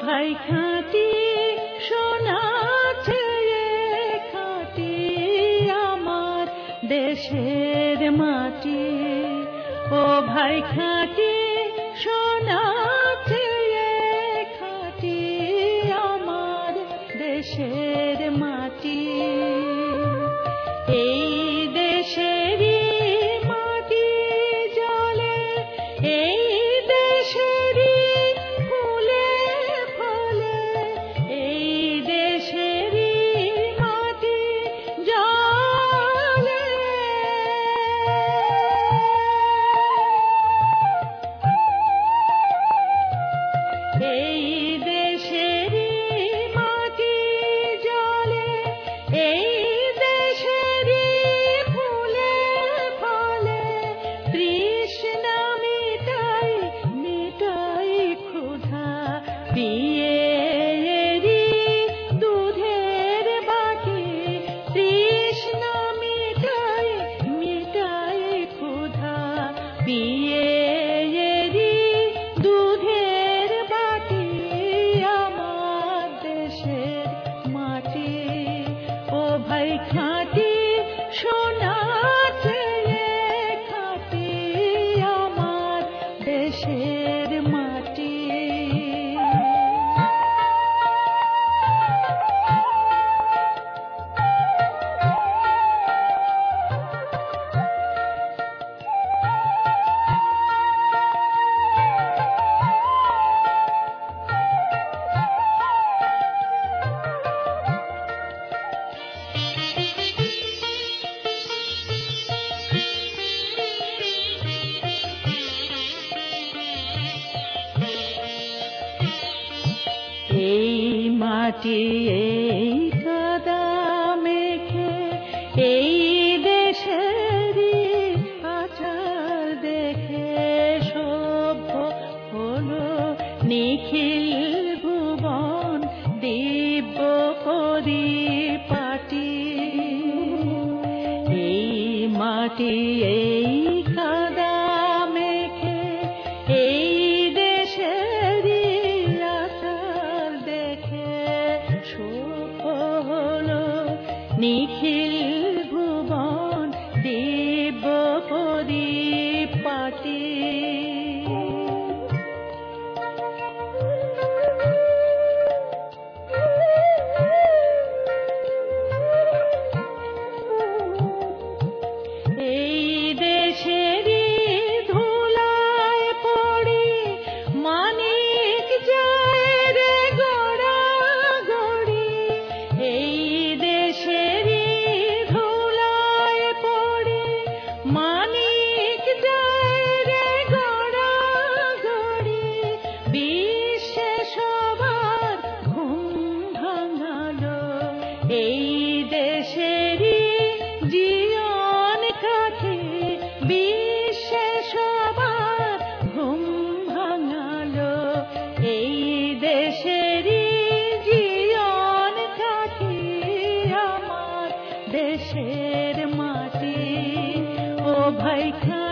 ভাই খাঁটি সোনা চেয়ে খাঁটি আমার দেশের মাটি, ও ভাই খাঁটি সোনা চেয়ে খাঁটি আমার দেশের মাটি। এই দেশেরই মাটি জলে, এই দেশেরই ফুলে ফলে, এই দেশেরই মাটি জলে। এই দেশেরই মাটি জলে, এই দেশেরই ফুলে ফলে, তৃষ্ণা মিটাই মিটাই ক্ষুধা পিয়েরি দুধের বাটি, তৃষ্ণা মিটাই মিটাই ক্ষুধা পিয়েরি দুধের বাটি আমার দেশের মাটি। ও ভাই খাঁটি সোনা চেয়ে খাঁটি আমার দেশের মাটি। এই মাটি এই কাদা মেখে এই দেশেরই আচার দেখে সভ্য হলো নিখিল ভুবন দিব্য পরিপাটি। এই মাটি এই কাদা মেখে এই দেশেরই আচার দেখে সভ্য হলো নিখিল ভুবন দিব্য পরিপাটি। এই দেশেরই ধুলায় পড়ি মানিক যায় রে গোড়া গড়ি, এই দেশেরই ধুলায় পড়ি মানিক যায় রে গোড়া গড়ি, বিশ্বে সবার ঘুম ভাঙালো এই দেশেরই জীবন কাঠি, বিশ্বে সবার ঘুম ভাঙালো এই দেশেরই জীবন কাঠি আমার দেশের মাটি। ও ভাই খা